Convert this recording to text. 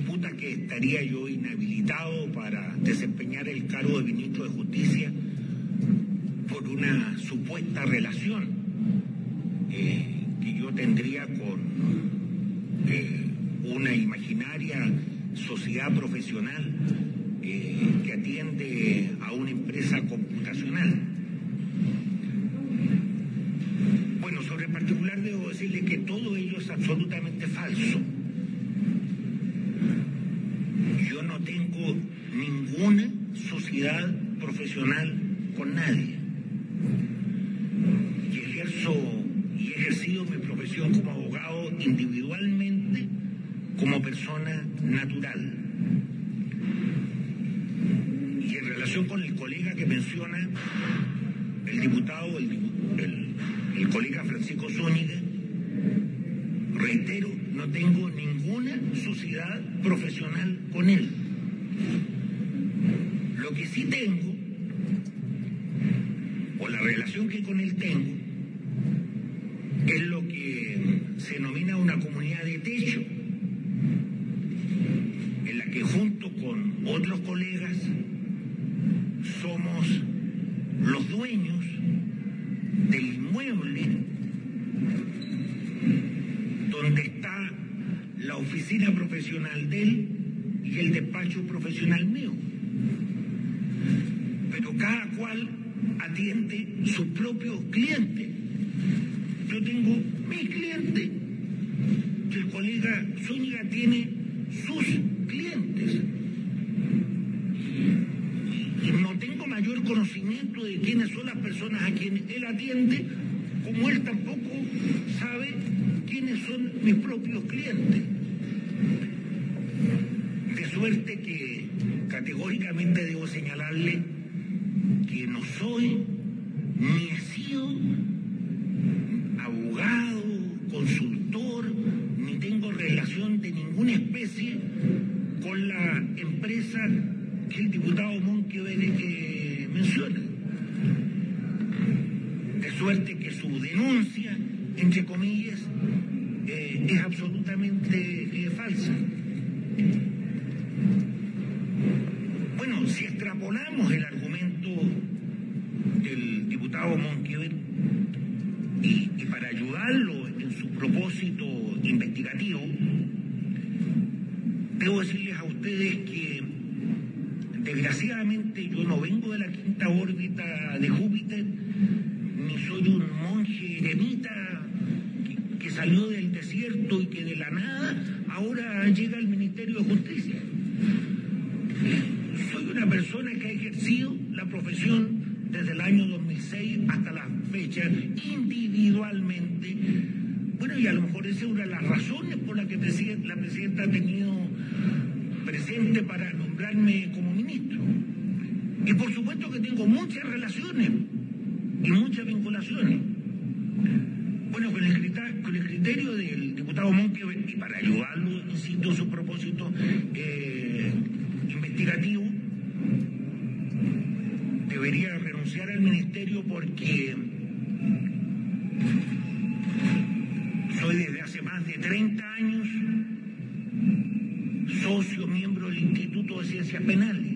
disputa que estaría yo inhabilitado para desempeñar el cargo de ministro de Justicia por una supuesta relación que yo tendría con una imaginaria sociedad profesional que atiende a una empresa computacional. Bueno, sobre el particular debo decirle que todo ello es absolutamente falso. Yo no tengo ninguna sociedad profesional con nadie. Y he ejercido mi profesión como abogado individualmente, como persona natural. Y en relación con el colega que menciona, el diputado, el colega Francisco Zúñiga, reitero, no tengo ninguna sociedad profesional con él. Lo que sí tengo, o la relación que con él tengo, es lo que se denomina una comunidad de techo, en la que junto con otros colegas somos los dueños del inmueble donde está la oficina profesional de él y el despacho profesional mío. Pero cada cual atiende sus propios clientes. Yo tengo mi cliente, el colega Zúñiga tiene sus clientes. Y no tengo mayor conocimiento de quiénes son las personas a quienes él atiende, como él tampoco sabe quiénes son mis propios clientes. De suerte que categóricamente debo señalarle que no soy ni he sido abogado, consultor, ni tengo relación de ninguna especie con la empresa que el diputado Monkever menciona. De suerte que su denuncia, entre comillas, es absolutamente falsa. Bueno, si extrapolamos el argumento del diputado Monkever y para ayudarlo en su propósito investigativo, debo decirles a ustedes que desgraciadamente yo no vengo de la quinta órbita de Júpiter, ni soy un monje eremita que salió del desierto y que de la nada ahora llega al Ministerio de Justicia. Soy una persona que ha ejercido la profesión desde el año 2006 hasta la fecha, individualmente. Bueno, y a lo mejor esa es una de las razones por las que la presidenta ha tenido presente para nombrarme como ministro. Y por supuesto que tengo muchas relaciones y muchas vinculaciones. Bueno, con el criterio del diputado Monkever, y para ayudarlo, insisto, en su propósito investigativo, debería renunciar al ministerio porque soy desde hace más de 30 años socio, miembro del Instituto de Ciencias Penales.